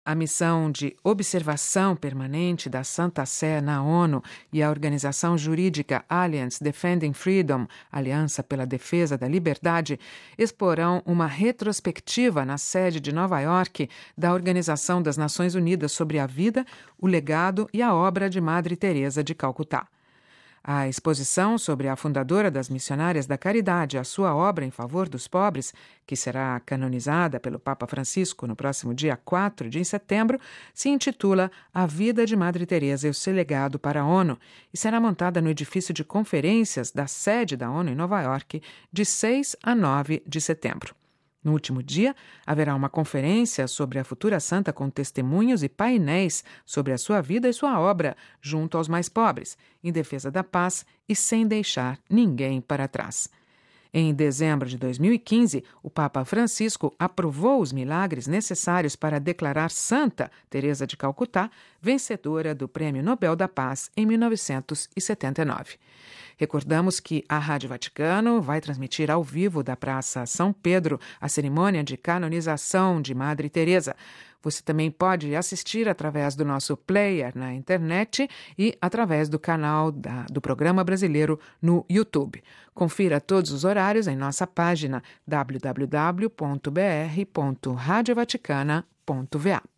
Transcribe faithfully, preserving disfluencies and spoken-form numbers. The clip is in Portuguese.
A missão de observação permanente da Santa Sé na ONU e a organização jurídica Alliance Defending Freedom, Aliança pela Defesa da Liberdade, exporão uma retrospectiva na sede de Nova York da Organização das Nações Unidas sobre a vida, o legado e a obra de Madre Teresa de Calcutá. A exposição sobre a fundadora das Missionárias da Caridade, a sua obra em favor dos pobres, que será canonizada pelo Papa Francisco no próximo dia quatro de setembro, se intitula A Vida de Madre Teresa e o seu legado para a ONU e será montada no edifício de conferências da sede da ONU em Nova York de seis a nove de setembro. No último dia, haverá uma conferência sobre a futura santa com testemunhos e painéis sobre a sua vida e sua obra junto aos mais pobres, em defesa da paz e sem deixar ninguém para trás. Em dezembro de dois mil e quinze, o Papa Francisco aprovou os milagres necessários para declarar Santa Teresa de Calcutá vencedora do Prêmio Nobel da Paz em mil novecentos e setenta e nove. Recordamos que a Rádio Vaticano vai transmitir ao vivo da Praça São Pedro a cerimônia de canonização de Madre Teresa. Você também pode assistir através do nosso player na internet e através do canal da, do Programa Brasileiro no YouTube. Confira todos os horários em nossa página w w w ponto b r ponto radio vaticana ponto v a.